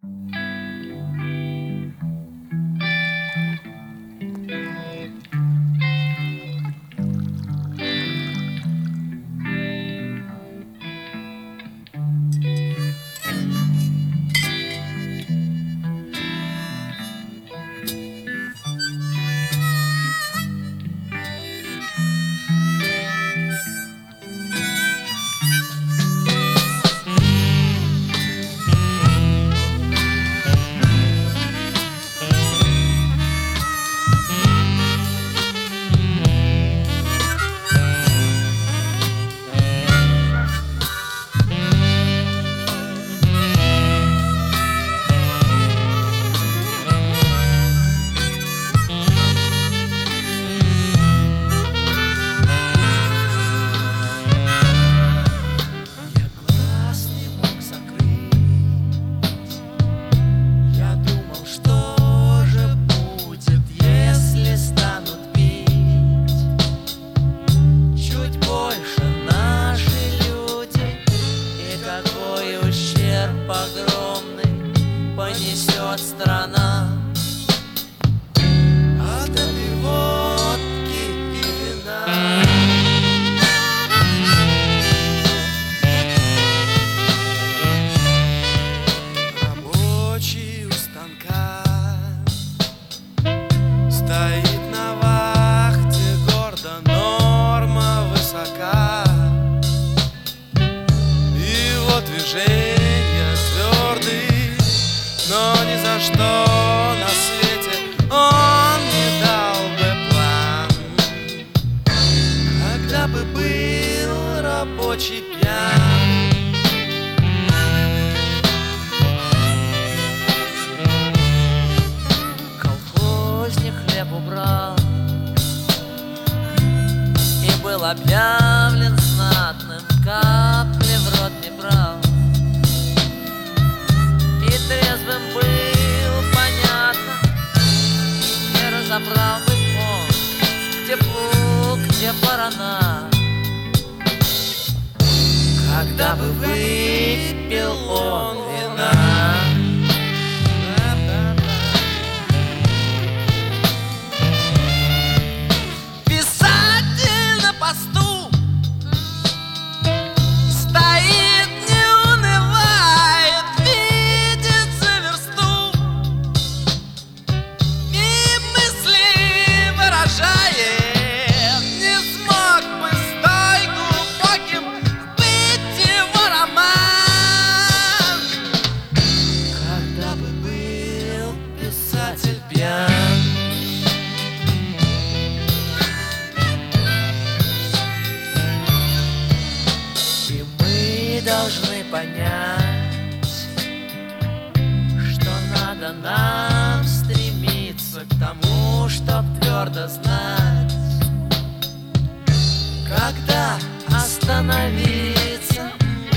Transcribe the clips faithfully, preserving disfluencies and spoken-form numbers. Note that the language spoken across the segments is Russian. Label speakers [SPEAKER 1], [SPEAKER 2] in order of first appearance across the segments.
[SPEAKER 1] Огромный понесет страна от этой водки и вина. Рабочий у станка стоит на вахте гордо, норма высока. Его движение но ни за что на свете он не дал бы план, когда бы был рабочий пьян. Колхозник хлеб убрал и был объявлен знатным, капли в рот не брал. Трезвым был, понятно, не разобрал бы он, где плуг, где барана. Когда бы выпил он вина. Писатель на посту стоит, не унывает, не смог бы столь глубоким быть его роман, когда бы был писатель пьян. И мы должны понять, что надо нам стремиться к тому, чтоб твердо знать, когда остановиться.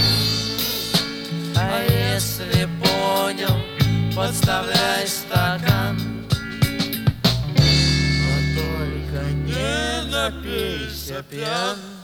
[SPEAKER 1] А если понял, подставляй стакан, но только не напейся пьян.